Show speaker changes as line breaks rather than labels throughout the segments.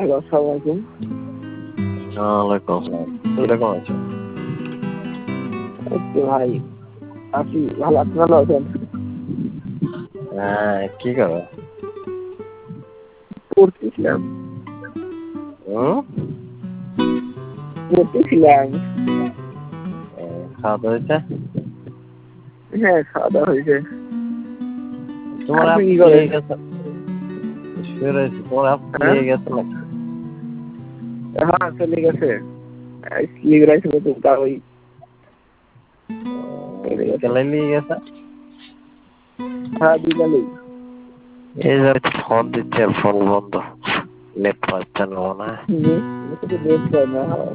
Hello, আসসালামু আলাইকুম।
ওয়ালাইকুম আসসালাম। তুমি কেমন আছো?
এই তো ভাই আছি ভালো। আপনি ভালো আছেন?
হ্যাঁ, কি করো?
পড়তেছিলাম।
হুম?
পড়তেছিলাম।
খাওয়া দাওয়া হয়েছে?
হ্যাঁ, খাওয়া দাওয়া হয়েছে।
তোমার
আপনি
আপ
কি
নিয়ে
করেন?
গেছে? শুয়ে রয়েছে। তোমার আপ
হ্যাঁ,
নিয়ে গেছে নাকি?
হ্যাঁ চলে গেছে। স্লিপ রাইছিল তো তা ওই চলে গেছে।
বিকেলে নিয়ে গেছে?
হ্যাঁ, বিকালেই।
এই যে ফোন দিচ্ছে, ফোন বন্ধ। নেট পাচ্ছে না মনে হয়।
নেট পায় না। হ্যাঁ,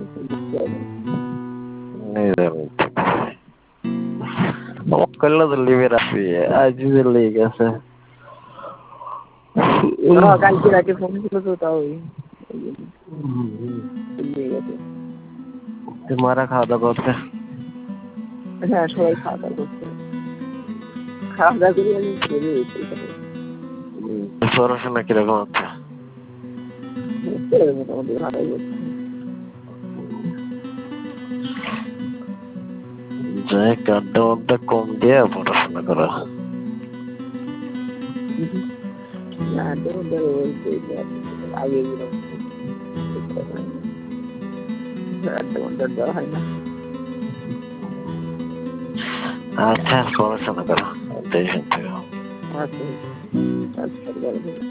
আমার করলে তো লিভে রাখবি। আজ যে লেগে গেছে।
হ্যাঁ, কালকে রাতে ফোন ছিল তো তাও চলে গেছে।
তোমারা খাওয়া দাওয়া করছে?
হ্যাঁ, সবাই খাওয়া দাওয়া করছে। খাওয়া দাওয়া করে আমি বেরিয়ে গেছি এখানে।
পড়াশোনা কিরকম হচ্ছে?
মোটামুটি ভালোই করছে।
যাই আড্ডা মাড্ডা কম দিয়ে পড়াশোনা করো।
না, তোমাদের বলতে আগে দেওয়া হয় না।
আচ্ছা, পড়াশোনা করো। টেনশন থেকে।
আচ্ছা, আচ্ছা।